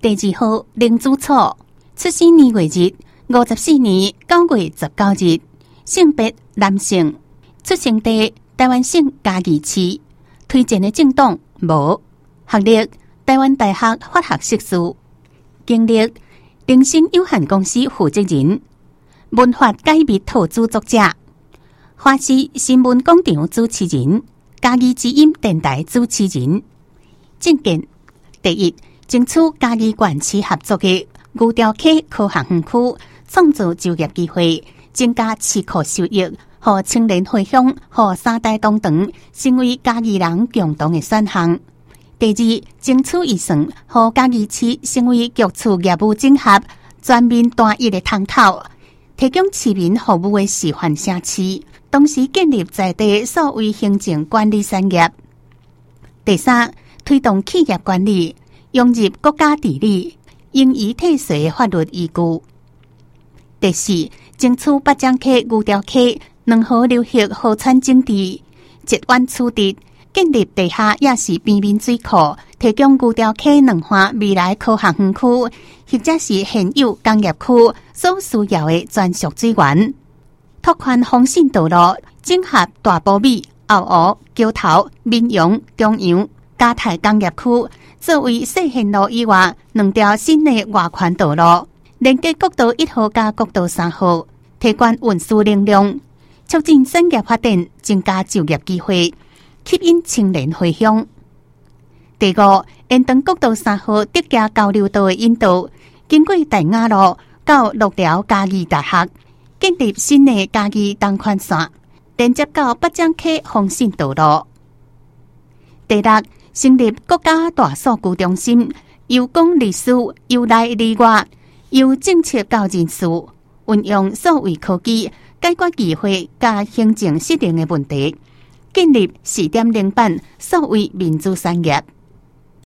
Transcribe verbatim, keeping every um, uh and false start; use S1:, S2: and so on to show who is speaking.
S1: 第二號靈珠草，出生年月日五十四年九月十九日，性別男性，出生地台灣省嘉義市，推薦的政黨無，學歷台灣大學法學碩士，經歷靈星有限公司負責人，文化解密圖著作者，華視新聞廣場主持人，嘉義之音電台主持人。政見第一，爭取嘉義縣市合作的牛潮溪科學園區，創造就業機會，增加市區收益，和青年回鄉和三代同堂，成為嘉義人共同的選項。第二，爭取預算，和嘉義市成為局處業務整合、全面單一的通透，提供市民服務的示範城市，同時建立在地數位行政管理產業。第三，推動企業管理融入國家治理，應以體系法律依據。第四，爭取八江溪、牛潮溪兩河流域河川整治，截彎處理，建立地下也是邊邊水庫，提供牛潮溪兩岸未來科學園區，或者是現有工業區所需要的專屬資源。拓寬豐信道路，整合大埔米、後湖、橋頭、民陽、中陽、嘉泰工業區，作為細線路以外兩條新的外環道路，連接國道一號甲國道三號，提高運輸能量，促進產業發展，增加就業機會，吸引青年回鄉。第五，延長國道三號德加交流道的引導，經過大雅路到鹿寮嘉義大學，建立新的嘉義東環線，連接到八江溪豐信道路。第六，成立國家大數據中心，由講歷史、由內里外，由政策到人事，運用數位科技解決議會加行政失靈的問題，建立四點零版數位民主產業。